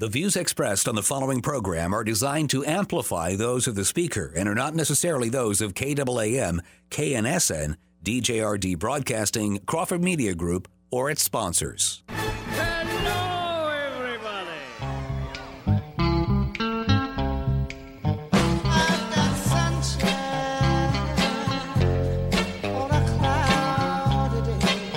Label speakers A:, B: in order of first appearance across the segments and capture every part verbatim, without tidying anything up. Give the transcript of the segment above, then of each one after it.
A: The views expressed on the following program are designed to amplify those of the speaker and are not necessarily those of K A A M, K N S N, D J R D Broadcasting, Crawford Media Group, or its sponsors.
B: Hello, everybody.
C: I've got sunshine on a cloudy day.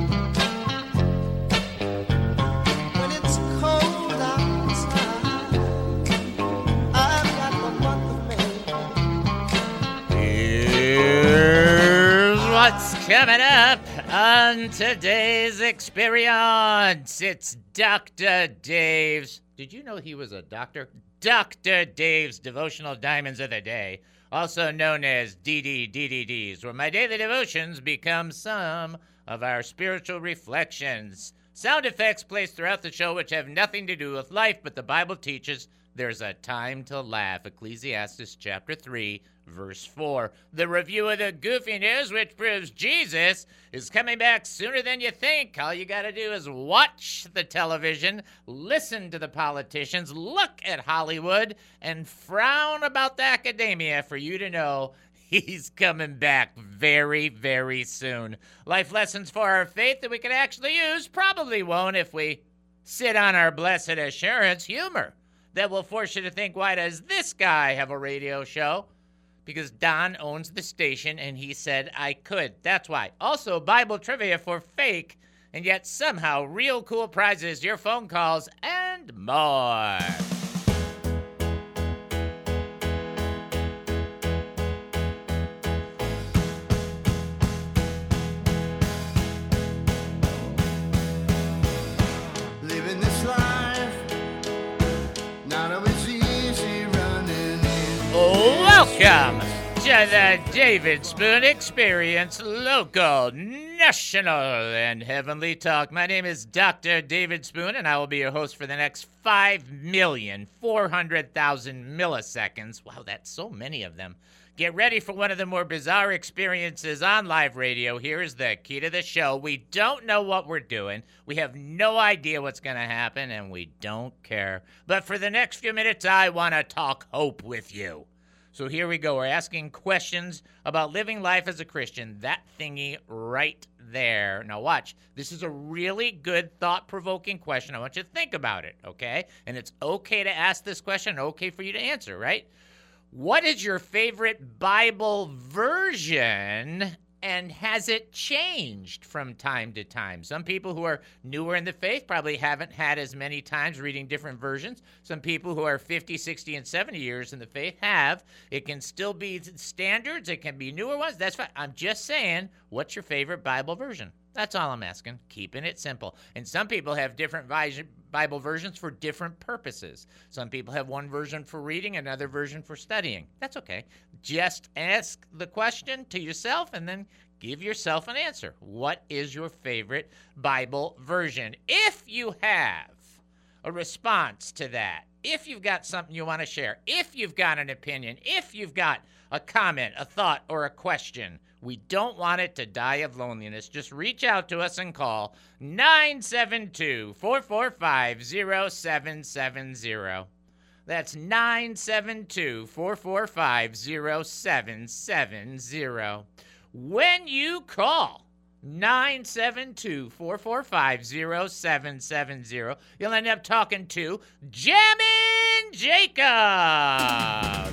C: When it's cold outside, I've got the month of May.
D: Here's what's coming up on today's experience. It's Doctor Dave's. Did you know he was a doctor? Doctor Dave's Devotional Diamonds of the Day, also known as D D D D Ds, where my daily devotions become some of our spiritual reflections. Sound effects placed throughout the show which have nothing to do with life, but the Bible teaches there's a time to laugh. Ecclesiastes chapter three, verse four. The review of the goofy news, which proves Jesus is coming back sooner than you think. All you got to do is watch the television, listen to the politicians, look at Hollywood, and frown about the academia for you to know he's coming back very, very soon. Life lessons for our faith that we can actually use. Probably won't if we sit on our blessed assurance. Humor that will force you to think, why does this guy have a radio show? Because Don owns the station and he said I could. That's why. Also, Bible trivia for fake and yet somehow real cool prizes, your phone calls, and more.
C: Living this life, not always easy running in.
D: Welcome to the David Spoon Experience, local, national, and heavenly talk. My name is Doctor David Spoon, and I will be your host for the next five million four hundred thousand milliseconds. Wow, that's so many of them. Get ready for one of the more bizarre experiences on live radio. Here's the key to the show. We don't know what we're doing. We have no idea what's going to happen, and we don't care. But for the next few minutes, I want to talk hope with you. So here we go. We're asking questions about living life as a Christian. That thingy right there. Now watch. This is a really good, thought-provoking question. I want you to think about it, okay? And it's okay to ask this question, okay for you to answer, right? What is your favorite Bible version, and has it changed from time to time? Some people who are newer in the faith probably haven't had as many times reading different versions. Some people who are fifty, sixty, and seventy years in the faith have. It can still be standards. It can be newer ones. That's fine. I'm just saying, what's your favorite Bible version? That's all I'm asking. Keeping it simple. And some people have different Bible versions for different purposes. Some people have one version for reading, another version for studying. That's okay. Just ask the question to yourself and then give yourself an answer. What is your favorite Bible version? If you have a response to that, if you've got something you want to share, if you've got an opinion, if you've got a comment, a thought, or a question, we don't want it to die of loneliness. Just reach out to us and call nine seven two, four four five, zero seven seven zero. That's nine seven two, four four five, zero seven seven zero. When you call nine seven two, four four five, zero seven seven zero, you'll end up talking to Jammin' Jacob.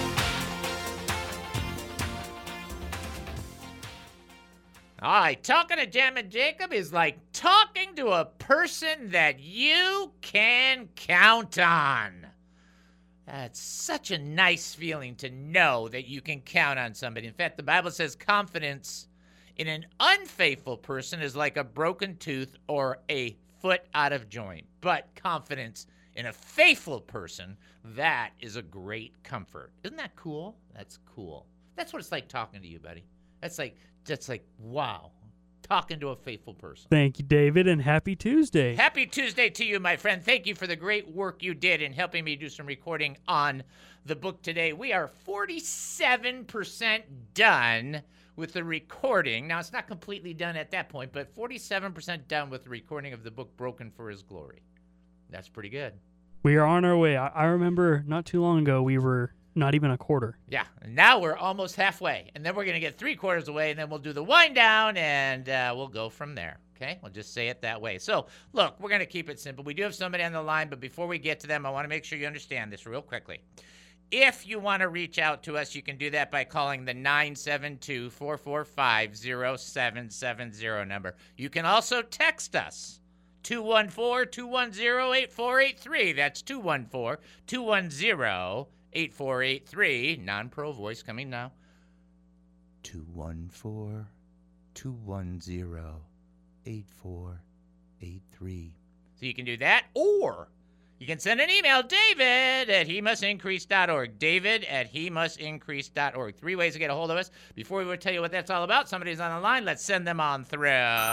D: All right, talking to Jammin' Jacob is like talking to a person that you can count on. That's such a nice feeling to know that you can count on somebody. In fact, the Bible says confidence in an unfaithful person is like a broken tooth or a foot out of joint. But confidence in a faithful person, that is a great comfort. Isn't that cool? That's cool. That's what it's like talking to you, buddy. That's like, that's like, wow, talking to a faithful person.
E: Thank you, David, and happy Tuesday.
D: Happy Tuesday to you, my friend. Thank you for the great work you did in helping me do some recording on the book today. We are forty-seven percent done with the recording. Now, it's not completely done at that point, but forty-seven percent done with the recording of the book Broken for His Glory. That's pretty good.
E: We are on our way. I, I remember not too long ago we were not even a quarter.
D: Yeah, and now we're almost halfway, and then we're going to get three quarters away, and then we'll do the wind down, and uh, we'll go from there. Okay, we'll just say it that way. So, look, we're going to keep it simple. We do have somebody on the line, but before we get to them, I want to make sure you understand this real quickly. If you want to reach out to us, you can do that by calling the nine seven two, four four five, zero seven seven zero number. You can also text us, two one four, two one zero, eight four eight three. That's two one four, two one zero, eight four eight three. Non-pro voice coming now. two one four, two one zero, eight four eight three. So you can do that, or you can send an email, David at he must increase dot org. David at he must increase dot org. Three ways to get a hold of us. Before we would tell you what that's all about, somebody's on the line. Let's send them on through.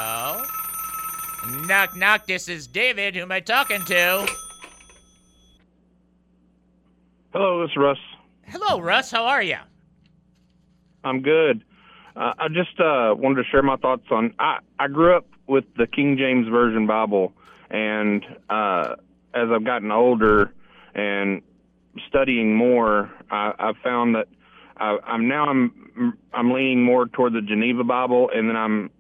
D: Knock, knock. This is David. Who am I talking to?
F: Hello, this is Russ.
D: Hello, Russ. How are you?
F: I'm good. Uh, I just uh, wanted to share my thoughts on. I, I grew up with the King James Version Bible, and uh, as I've gotten older and studying more, I, I've found that I, I'm now I'm I'm leaning more toward the Geneva Bible, and then I'm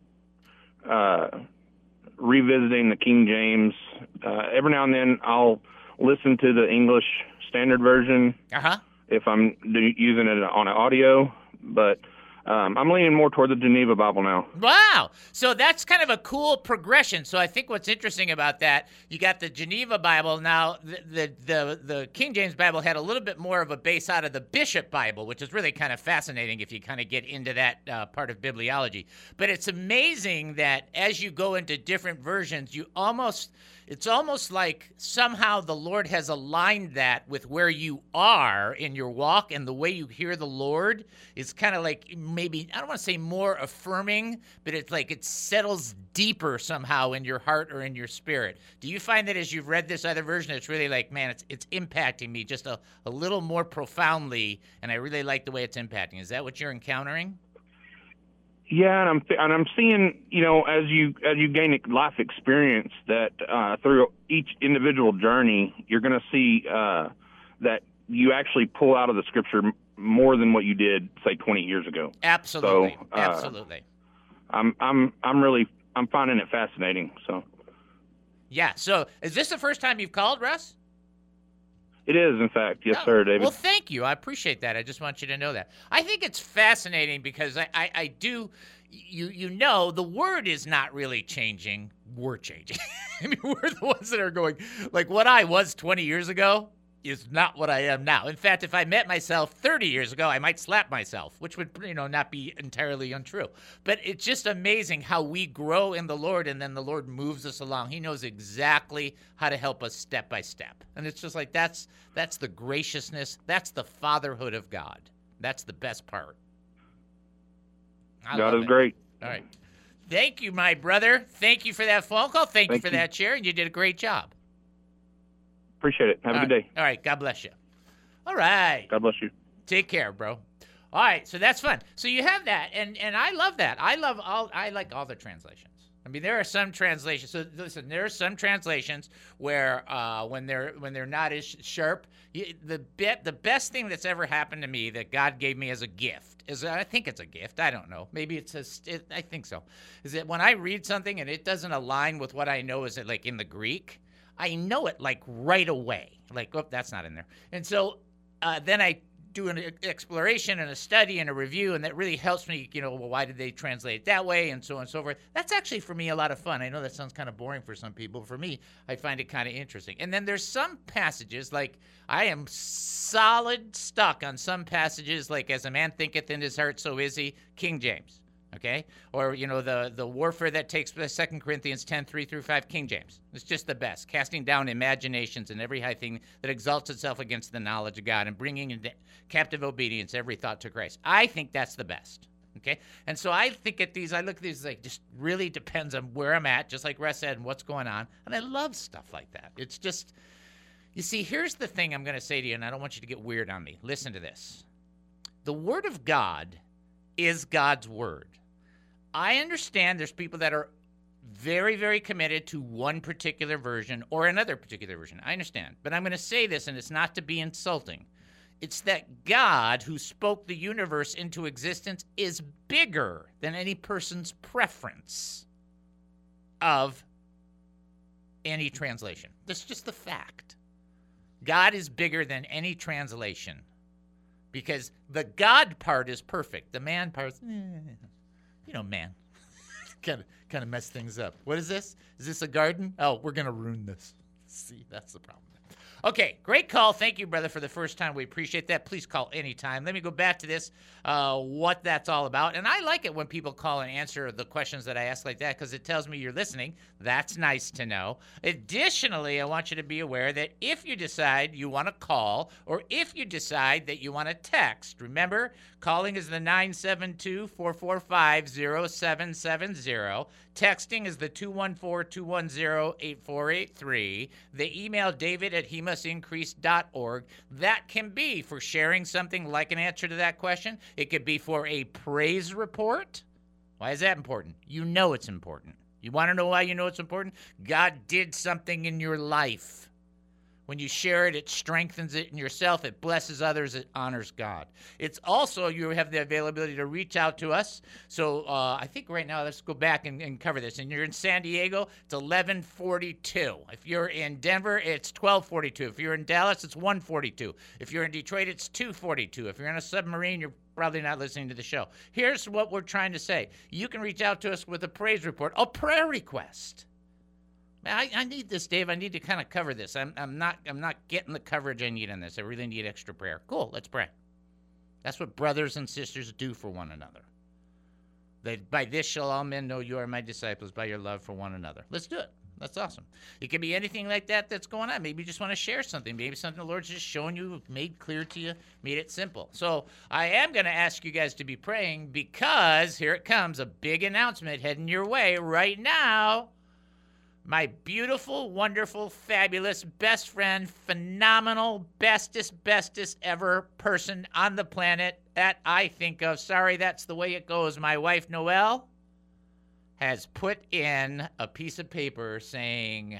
F: uh, revisiting the King James. Uh, every now and then, I'll listen to the English Standard Version
D: Uh-huh.
F: if I'm do, using it on an audio, but um, I'm leaning more toward the Geneva Bible now.
D: Wow. So that's kind of a cool progression. So I think what's interesting about that, you got the Geneva Bible. Now, the, the, the, the King James Bible had a little bit more of a base out of the Bishop Bible, which is really kind of fascinating if you kind of get into that uh, part of bibliology. But it's amazing that as you go into different versions, you almost... It's almost like somehow the Lord has aligned that with where you are in your walk, and the way you hear the Lord is kind of like maybe, I don't want to say more affirming, but it's like it settles deeper somehow in your heart or in your spirit. Do you find that as you've read this other version, it's really like, man, it's it's impacting me just a, a little more profoundly, and I really like the way it's impacting? Is that what you're encountering?
F: Yeah, and I'm and I'm seeing, you know, as you as you gain life experience, that uh, through each individual journey, you're going to see uh, that you actually pull out of the Scripture more than what you did, say, twenty years ago.
D: Absolutely,
F: so, uh,
D: absolutely.
F: I'm I'm I'm really I'm finding it fascinating. So.
D: Yeah. So, is this the first time you've called, Russ?
F: It is, in fact. Yes,
D: oh,
F: sir, David.
D: Well, thank you. I appreciate that. I just want you to know that. I think it's fascinating because I, I, I do, you you know, the word is not really changing. We're changing. I mean, we're the ones that are going, like what I was twenty years ago is not what I am now. In fact, if I met myself thirty years ago, I might slap myself, which would, you know, not be entirely untrue. But it's just amazing how we grow in the Lord, and then the Lord moves us along. He knows exactly how to help us step by step. And it's just like, that's that's the graciousness. That's the fatherhood of God. That's the best part. I
F: God
D: love
F: is
D: it.
F: great.
D: All right. Thank you, my brother. Thank you for that phone call. Thank,
F: Thank
D: you for
F: you.
D: that share. And you did a great job.
F: Appreciate it. Have a
D: All
F: good
D: right.
F: day.
D: All right. God bless you. All right.
F: God bless you.
D: Take care, bro. All right, so that's fun. So you have that, and and I love that. I love all. I like all the translations. I mean, there are some translations. So listen, there are some translations where uh, when they're when they're not as sharp. You, the bit, the best thing that's ever happened to me that God gave me as a gift is, I think it's a gift. I don't know. Maybe it's a. It, I think so. Is that when I read something and it doesn't align with what I know is it like in the Greek, I know it like right away. Like, oh, that's not in there. And so uh, then I do an exploration and a study and a review, and that really helps me, you know, well, why did they translate it that way, and so on and so forth. That's actually, for me, a lot of fun. I know that sounds kind of boring for some people. For me, I find it kind of interesting. And then there's some passages, like, I am solid stuck on some passages, like, as a man thinketh in his heart, so is he, King James. Okay? Or, you know, the, the warfare that takes place, Second Corinthians ten, three through five, King James. It's just the best. Casting down imaginations and every high thing that exalts itself against the knowledge of God, and bringing into captive obedience every thought to Christ. I think that's the best. Okay? And so I think at these, I look at these, like, just really depends on where I'm at, just like Russ said, and what's going on. And I love stuff like that. It's just, you see, here's the thing I'm going to say to you, and I don't want you to get weird on me. Listen to this. The Word of God is God's Word. I understand there's people that are very, very committed to one particular version or another particular version. I understand. But I'm going to say this, and it's not to be insulting. It's that God, who spoke the universe into existence, is bigger than any person's preference of any translation. That's just the fact. God is bigger than any translation because the God part is perfect. The man part, eh, you know, man. kind of kind of mess things up. What is this? Is this a garden? Oh, we're going to ruin this. See, that's the problem. Okay, great call. Thank you, brother, for the first time. We appreciate that. Please call anytime. Let me go back to this, uh, what that's all about. And I like it when people call and answer the questions that I ask like that because it tells me you're listening. That's nice to know. Additionally, I want you to be aware that if you decide you want to call or if you decide that you want to text, remember, calling is the nine seven two, four four five, zero seven seven zero. Texting is the two one four, two one zero, eight four eight three. The email, david at hemus increase dot org. That can be for sharing something like an answer to that question. It could be for a praise report. Why is that important? You know it's important. You want to know why you know it's important? God did something in your life. When you share it, it strengthens it in yourself. It blesses others. It honors God. It's also, you have the availability to reach out to us. So uh, I think right now, let's go back and, and cover this. And you're in San Diego, it's eleven forty-two. If you're in Denver, it's twelve forty-two. If you're in Dallas, it's one forty-two. If you're in Detroit, it's two forty-two. If you're on a submarine, you're probably not listening to the show. Here's what we're trying to say. You can reach out to us with a praise report, a prayer request. I, I need this, Dave. I need to kind of cover this. I'm, I'm not I'm not getting the coverage I need on this. I really need extra prayer. Cool, let's pray. That's what brothers and sisters do for one another. They, by this shall all men know you are my disciples, by your love for one another. Let's do it. That's awesome. It could be anything like that that's going on. Maybe you just want to share something. Maybe something the Lord's just showing you, made clear to you, made it simple. So I am going to ask you guys to be praying because here it comes, a big announcement heading your way right now. My beautiful, wonderful, fabulous, best friend, phenomenal, bestest, bestest ever person on the planet that I think of. Sorry, that's the way it goes. My wife, Noelle, has put in a piece of paper saying,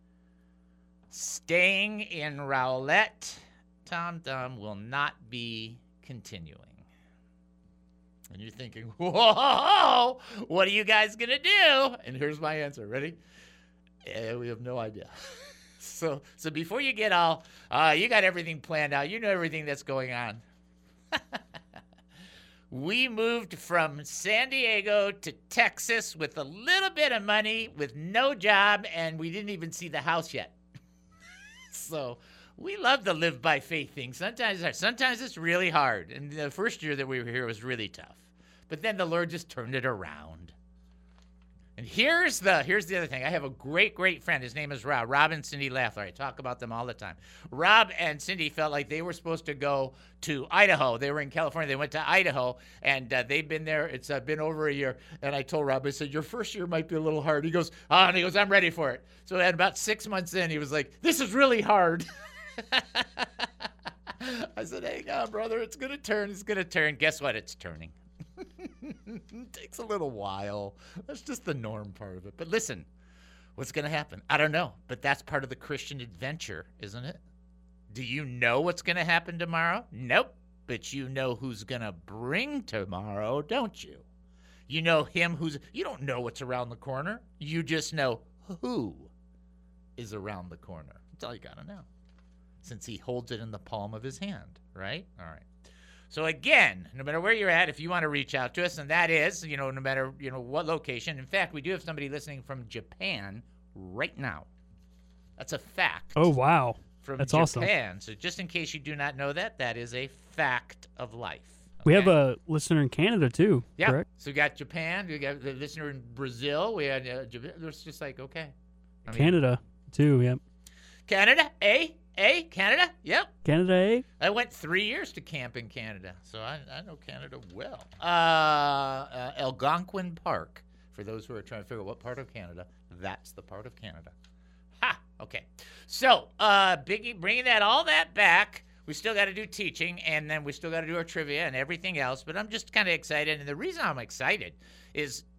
D: staying in Rowlett, Tom Thumb will not be continuing. And you're thinking, whoa, what are you guys going to do? And here's my answer. Ready? Yeah, we have no idea. so so before you get all, uh, you got everything planned out. You know everything that's going on. We moved from San Diego to Texas with a little bit of money, with no job, and we didn't even see the house yet. So we love the live by faith thing. Sometimes, sometimes it's really hard. And the first year that we were here was really tough. But then the Lord just turned it around. And here's the here's the other thing. I have a great, great friend. His name is Rob. Rob and Cindy Laffler. I talk about them all the time. Rob and Cindy felt like they were supposed to go to Idaho. They were in California. They went to Idaho, and uh, they've been there. It's uh, been over a year. And I told Rob, I said, your first year might be a little hard. He goes, oh, and he goes, I'm ready for it. So at about six months in, he was like, this is really hard. I said, hang on, brother. It's going to turn. It's going to turn. Guess what? It's turning. It takes a little while. That's just the norm part of it. But listen, what's going to happen? I don't know. But that's part of the Christian adventure, isn't it? Do you know what's going to happen tomorrow? Nope. But you know who's going to bring tomorrow, don't you? You know him who's... You don't know what's around the corner. You just know who is around the corner. That's all you got to know. Since he holds it in the palm of his hand, right? All right. So again, no matter where you're at, if you want to reach out to us, and that is, you know, no matter, you know, what location. In fact, we do have somebody listening from Japan right now. That's a fact.
E: Oh, wow.
D: From
E: That's
D: Japan.
E: awesome.
D: So just in case you do not know that, that is a fact of life. Okay?
E: We have a listener in Canada, too,
D: yeah.
E: correct?
D: So we got Japan. We got the listener in Brazil. We had, uh, Japan. It was just like, okay. I mean,
E: Canada, too, yep.
D: Canada, eh? Eh? Canada? Yep.
E: Canada, eh?
D: I went three years to camp in Canada, so I, I know Canada well. Uh, uh, Algonquin Park, for those who are trying to figure out what part of Canada, that's the part of Canada. Ha! Okay. So, uh, Biggie, bringing that all that back, we still got to do teaching, and then we still got to do our trivia and everything else, but I'm just kind of excited, and the reason I'm excited is because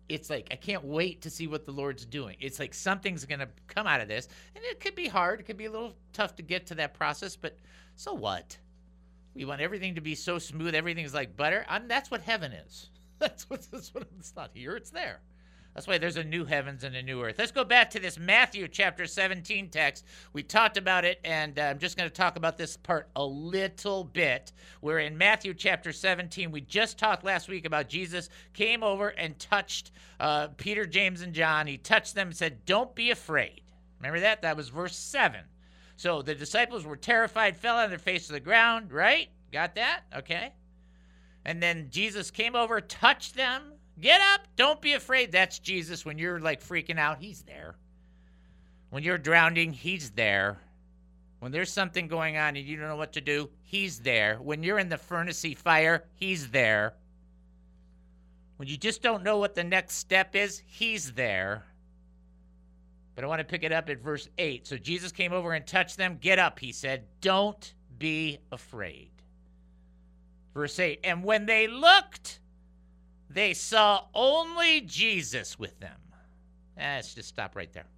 D: it's like, I can't wait to see what the Lord's doing. It's like something's going to come out of this. And it could be hard. It could be a little tough to get to that process, but so what? We want everything to be so smooth. Everything's like butter. I'm, that's what heaven is. That's what, that's what it's not here. It's there. That's why there's a new heavens and a new earth. Let's go back to this Matthew chapter seventeen text. We talked about it, and uh, I'm just going to talk about this part a little bit. We're in Matthew chapter seventeen. We just talked last week about Jesus came over and touched uh, Peter, James, and John. He touched them and said, don't be afraid. Remember that? That was verse seven. So the disciples were terrified, fell on their face to the ground, right? Got that? Okay. And then Jesus came over, touched them. Get up. Don't be afraid. That's Jesus. When you're like freaking out, he's there. When you're drowning, he's there. When there's something going on and you don't know what to do, he's there. When you're in the furnace-y fire, he's there. When you just don't know what the next step is, he's there. But I want to pick it up at verse eight. So Jesus came over and touched them. Get up, he said. Don't be afraid. Verse eight. And when they looked, they saw only Jesus with them. Eh, let's just stop right there.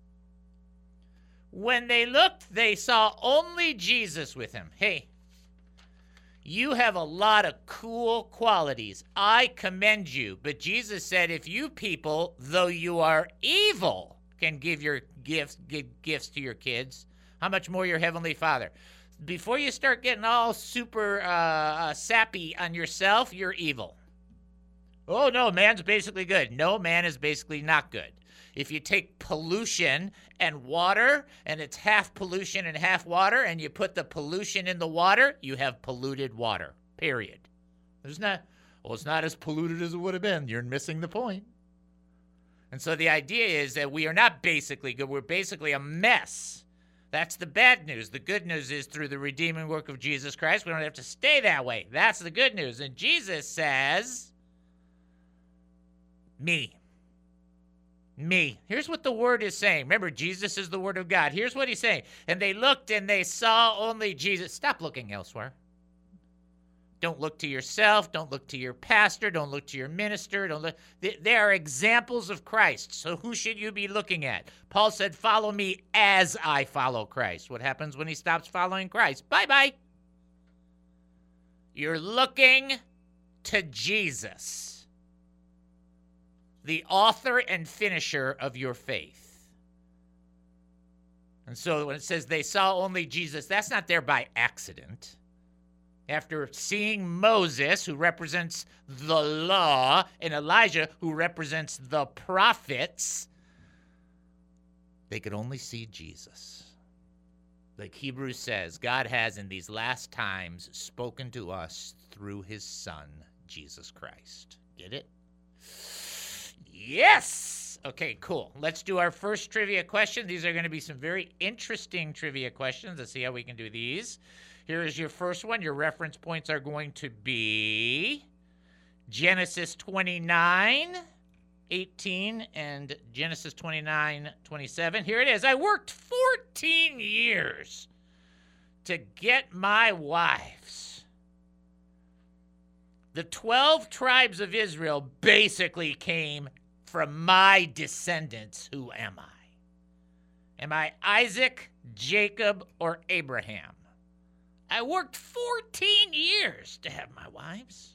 D: When they looked, they saw only Jesus with him. Hey, you have a lot of cool qualities. I commend you. But Jesus said, if you people, though you are evil, can give your gifts, give gifts to your kids, how much more your heavenly Father? Before you start getting all super uh, uh, sappy on yourself, you're evil. Oh, no, man's basically good. No, man is basically not good. If you take pollution and water, and it's half pollution and half water, and you put the pollution in the water, you have polluted water, period. There's not, well, it's not as polluted as it would have been. You're missing the point. And so the idea is that we are not basically good. We're basically a mess. That's the bad news. The good news is through the redeeming work of Jesus Christ, we don't have to stay that way. That's the good news. And Jesus says, me. Me. Here's what the word is saying. Remember, Jesus is the word of God. Here's what he's saying. And they looked and they saw only Jesus. Stop looking elsewhere. Don't look to yourself. Don't look to your pastor. Don't look to your minister. Don't look. They are examples of Christ. So who should you be looking at? Paul said, follow me as I follow Christ. What happens when he stops following Christ? Bye-bye. You're looking to Jesus, the author and finisher of your faith. And so when it says they saw only Jesus, that's not there by accident. After seeing Moses, who represents the law, and Elijah, who represents the prophets, they could only see Jesus. Like Hebrews says, God has in these last times spoken to us through his Son, Jesus Christ. Get it? Yes! Okay, cool. Let's do our first trivia question. These are going to be some very interesting trivia questions. Let's see how we can do these. Here is your first one. Your reference points are going to be Genesis twenty-nine, eighteen, and Genesis twenty-nine, twenty-seven. Here it is. I worked fourteen years to get my wives. The twelve tribes of Israel basically came from my descendants. Who am I? Am I Isaac, Jacob, or Abraham? I worked fourteen years to have my wives.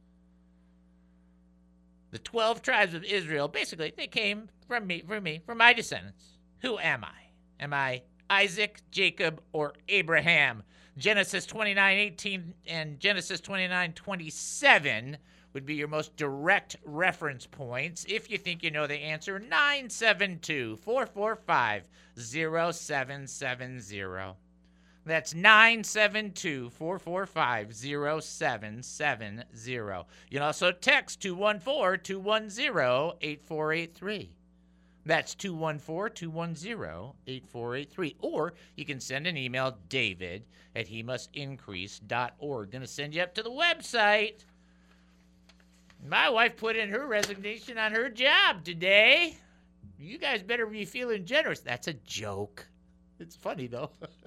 D: The twelve tribes of Israel, basically, they came from me, from me, from my descendants. Who am I? Am I Isaac, Jacob, or Abraham? Genesis twenty-nine, eighteen and Genesis twenty-nine, twenty-seven would be your most direct reference points. If you think you know the answer, nine seven two, four four five, zero seven seven zero. That's nine seven two, four four five, zero seven seven zero. You can also text two one four, two one zero, eight four eight three. That's two one four, two one zero, eight four eight three. Or you can send an email, david at he must increase dot org. Going to send you up to the website. My wife put in her resignation on her job today. You guys better be feeling generous. That's a joke. It's funny, though.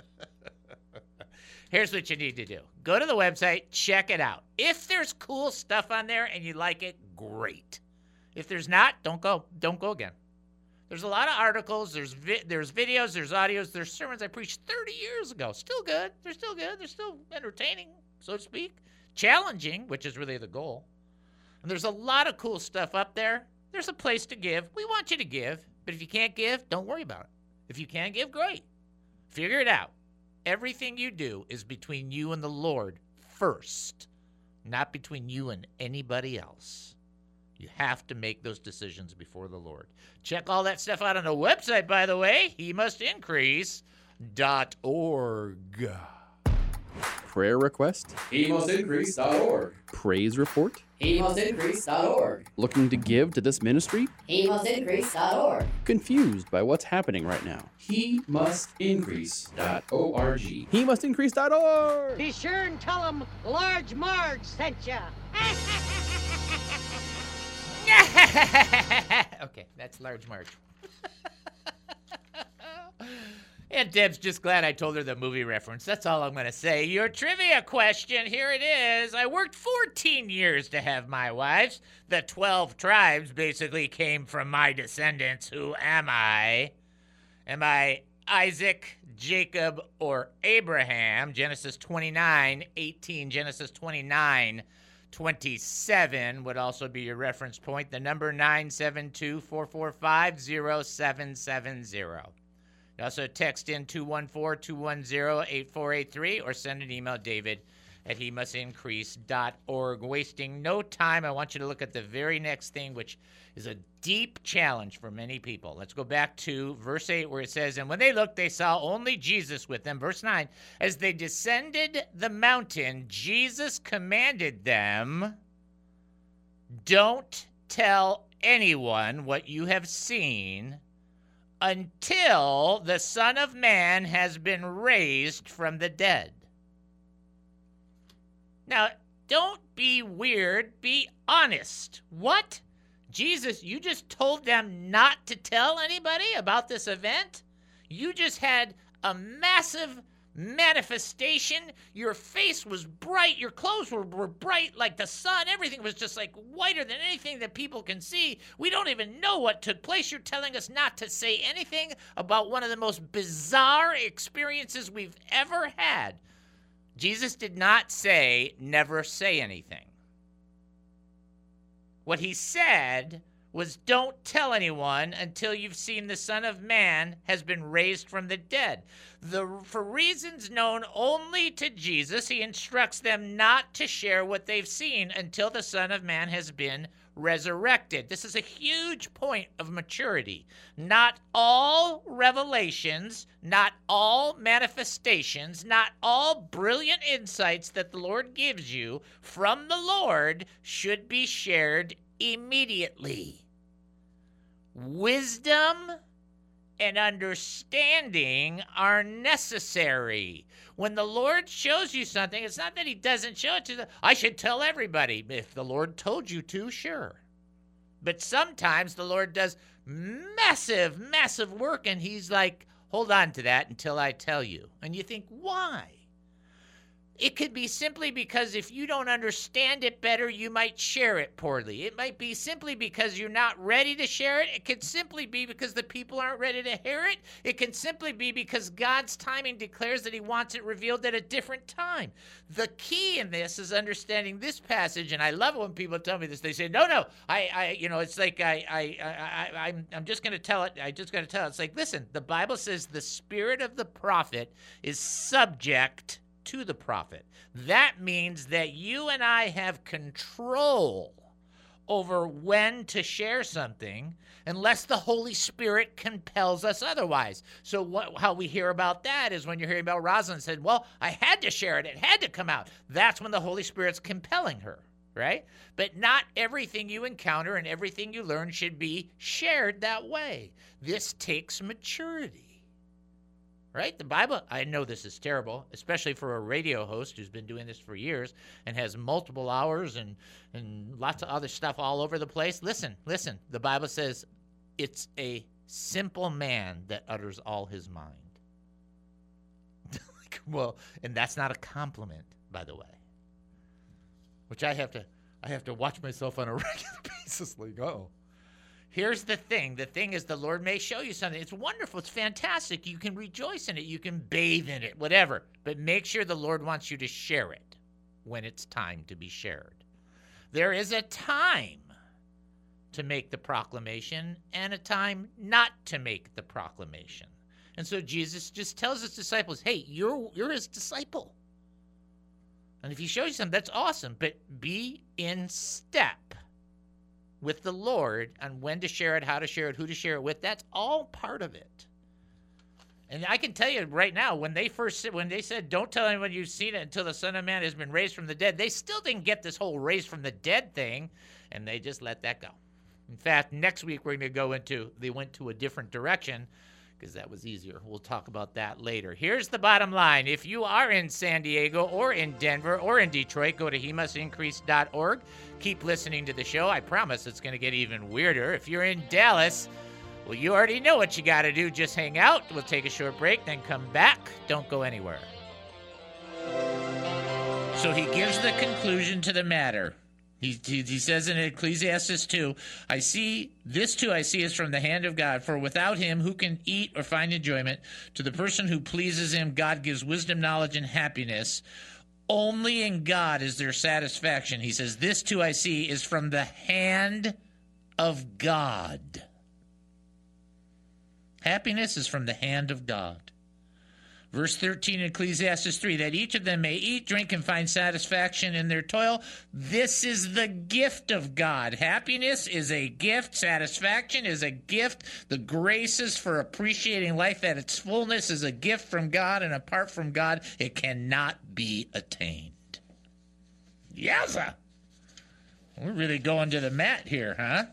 D: Here's what you need to do. Go to the website, check it out. If there's cool stuff on there and you like it, great. If there's not, don't go. Don't go again. There's a lot of articles. There's vi- there's videos. There's audios. There's sermons I preached thirty years ago. Still good. They're still good. They're still entertaining, so to speak. Challenging, which is really the goal. And there's a lot of cool stuff up there. There's a place to give. We want you to give. But if you can't give, don't worry about it. If you can give, great. Figure it out. Everything you do is between you and the Lord first, not between you and anybody else. You have to make those decisions before the Lord. Check all that stuff out on the website, by the way, he must increase dot org.
G: Prayer request?
H: he must increase dot org.
G: Praise report?
H: he must increase dot org.
G: Looking to give to this ministry?
H: he must increase dot org.
G: Confused by what's happening right now?
H: he must increase dot org.
G: He must increase dot org!
I: Be sure and tell them Large Marge sent ya.
D: Okay, that's Large March. And Deb's just glad I told her the movie reference. That's all I'm going to say. Your trivia question, here it is. I worked fourteen years to have my wives. The twelve tribes basically came from my descendants. Who am I? Am I Isaac, Jacob, or Abraham? Genesis twenty-nine eighteen, Genesis twenty-nine twenty-seven would also be your reference point. The number nine seven two, four four five, zero seven seven zero. You also text in two one four, two one zero, eight four eight three or send an email, David at he must increase dot org. Wasting no time, I want you to look at the very next thing, which is a deep challenge for many people. Let's go back to verse eight where it says, and when they looked, they saw only Jesus with them. Verse nine, as they descended the mountain, Jesus commanded them, don't tell anyone what you have seen until the Son of Man has been raised from the dead. Now, don't be weird. Be honest. What? Jesus, you just told them not to tell anybody about this event? You just had a massive manifestation. Your face was bright. Your clothes were, were bright like the sun. Everything was just like whiter than anything that people can see. We don't even know what took place. You're telling us not to say anything about one of the most bizarre experiences we've ever had. Jesus did not say, never say anything. What he said was, don't tell anyone until you've seen the Son of Man has been raised from the dead. The, for reasons known only to Jesus, he instructs them not to share what they've seen until the Son of Man has been resurrected. This is a huge point of maturity. Not all revelations, not all manifestations, not all brilliant insights that the Lord gives you from the Lord should be shared immediately. Wisdom and understanding are necessary. When the Lord shows you something, it's not that he doesn't show it to you. I should tell everybody. If the Lord told you to, sure. But sometimes the Lord does massive, massive work, and he's like, hold on to that until I tell you. And you think, why? It could be simply because if you don't understand it better, you might share it poorly. It might be simply because you're not ready to share it. It could simply be because the people aren't ready to hear it. It can simply be because God's timing declares that he wants it revealed at a different time. The key in this is understanding this passage, and I love it when people tell me this. They say, no, no, I, I you know, it's like I, I, I, I I'm, I'm just going to tell it. I just got to tell it. It's like, listen, the Bible says the spirit of the prophet is subject to the prophet. That means that you and I have control over when to share something unless the Holy Spirit compels us otherwise. So what, how we hear about that is when you're hearing about Rosalind said, well, I had to share it. It had to come out. That's when the Holy Spirit's compelling her, right? But not everything you encounter and everything you learn should be shared that way. This takes maturity. Right? The Bible, I know this is terrible, especially for a radio host who's been doing this for years and has multiple hours and, and lots of other stuff all over the place. Listen, listen. The Bible says it's a simple man that utters all his mind. Like, well, and that's not a compliment, by the way. Which I have to I have to watch myself on a regular basis. Like, oh, here's the thing. The thing is the Lord may show you something. It's wonderful. It's fantastic. You can rejoice in it. You can bathe in it, whatever. But make sure the Lord wants you to share it when it's time to be shared. There is a time to make the proclamation and a time not to make the proclamation. And so Jesus just tells his disciples, hey, you're you're his disciple. And if he shows you something, that's awesome. But be in step with the Lord on when to share it, how to share it, who to share it with. That's all part of it. And I can tell you right now, when they first when they said, don't tell anyone you've seen it until the Son of Man has been raised from the dead, they still didn't get this whole raised from the dead thing, and they just let that go. In fact, next week we're going to go into, they went to a different direction because that was easier. We'll talk about that later. Here's the bottom line. If you are in San Diego or in Denver or in Detroit, go to he must increase dot org. Keep listening to the show. I promise it's going to get even weirder. If you're in Dallas, well, you already know what you got to do. Just hang out. We'll take a short break, then come back. Don't go anywhere. So he gives the conclusion to the matter. He, he, he says in Ecclesiastes two, I see, this too I see is from the hand of God, for without him who can eat or find enjoyment? To the person who pleases him, God gives wisdom, knowledge, and happiness. Only in God is there satisfaction. He says, this too I see is from the hand of God. Happiness is from the hand of God. Verse thirteen in Ecclesiastes three, that each of them may eat, drink, and find satisfaction in their toil. This is the gift of God. Happiness is a gift. Satisfaction is a gift. The graces for appreciating life at its fullness is a gift from God, and apart from God, it cannot be attained. Yowza! We're really going to the mat here, huh?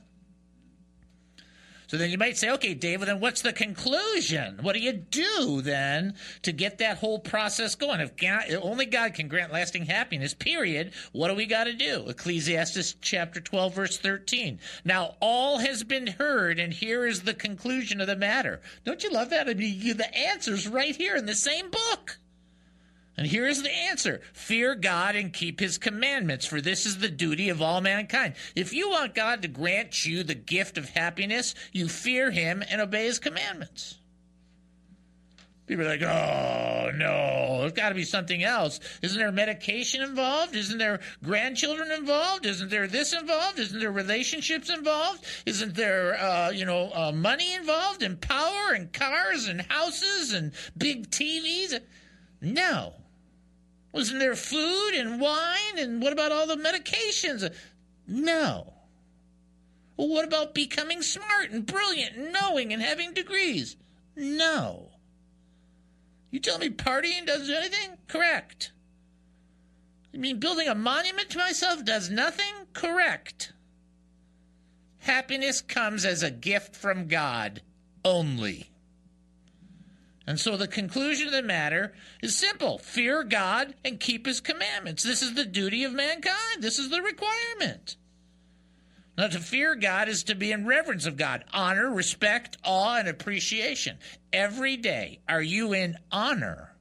D: So then you might say, okay, David, then what's the conclusion? What do you do then to get that whole process going? If God, only God can grant lasting happiness, period, what do we got to do? Ecclesiastes chapter twelve, verse thirteen. Now all has been heard, and here is the conclusion of the matter. Don't you love that? I mean, the answer's right here in the same book. And here is the answer. Fear God and keep his commandments, for this is the duty of all mankind. If you want God to grant you the gift of happiness, you fear him and obey his commandments. People are like, oh, no, there's got to be something else. Isn't there medication involved? Isn't there grandchildren involved? Isn't there this involved? Isn't there relationships involved? Isn't there, uh, you know, uh, money involved and power and cars and houses and big T Vs? No. Wasn't there food and wine? And what about all the medications? No. Well, what about becoming smart and brilliant and knowing and having degrees? No. You tell me partying doesn't do anything? Correct. You mean building a monument to myself does nothing? Correct. Happiness comes as a gift from God only. And so the conclusion of the matter is simple. Fear God and keep his commandments. This is the duty of mankind. This is the requirement. Now, to fear God is to be in reverence of God. Honor, respect, awe, and appreciation. Every day, are you in honor,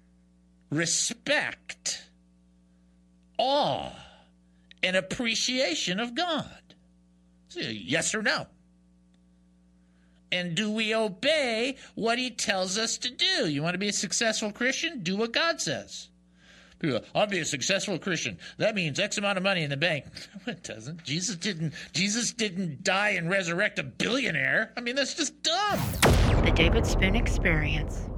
D: respect, awe, and appreciation of God? So, yes or no? And do we obey what he tells us to do? You want to be a successful Christian? Do what God says. People go, I'll be a successful Christian. That means X amount of money in the bank. No, it doesn't. Jesus didn't, Jesus didn't die and resurrect a billionaire. I mean, that's just dumb.
J: The David Spoon Experience.